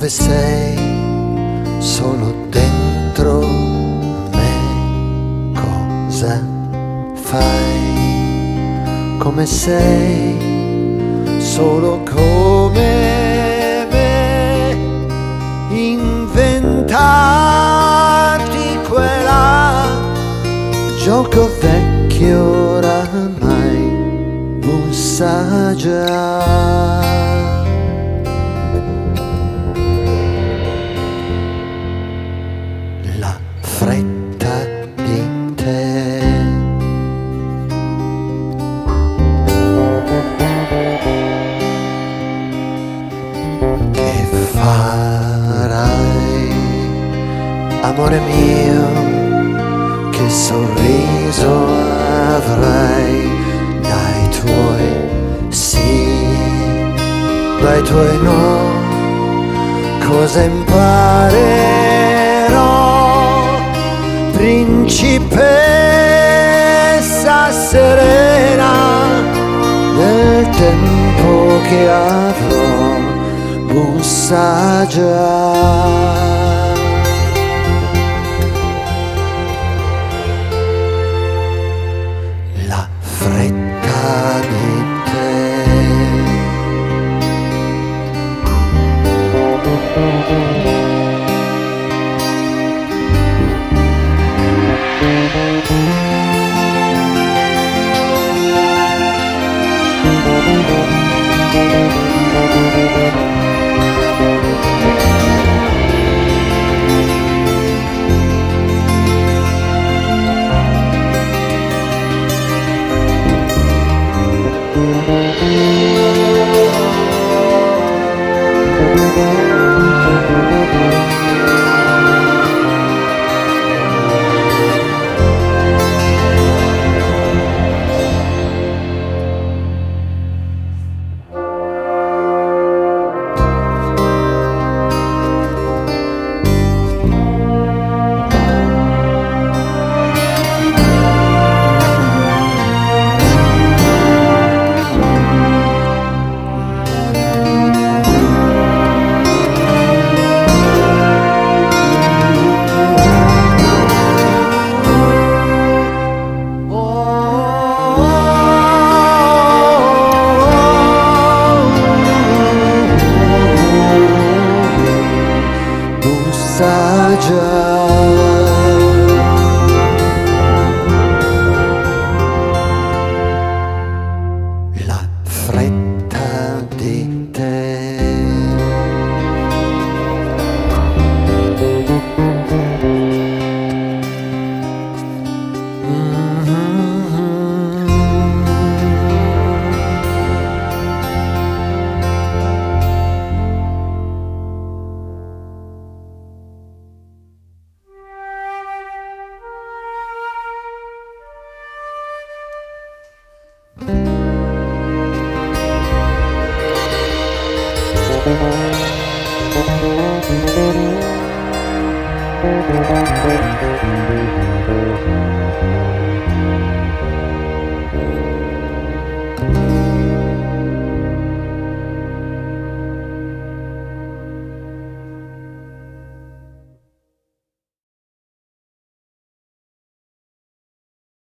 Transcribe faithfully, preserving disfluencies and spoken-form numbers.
dove sei, solo dentro me. Cosa fai? Come sei, solo come me. Inventarti quella gioco vecchio oramai, bussa già. La fretta di te, che farai, amore mio, che sorriso avrai dai tuoi sì, dai tuoi no, cosa imparerò, principessa serena, nel tempo che avrò, bussa già. La fretta di te. La fretta di te. Thank you.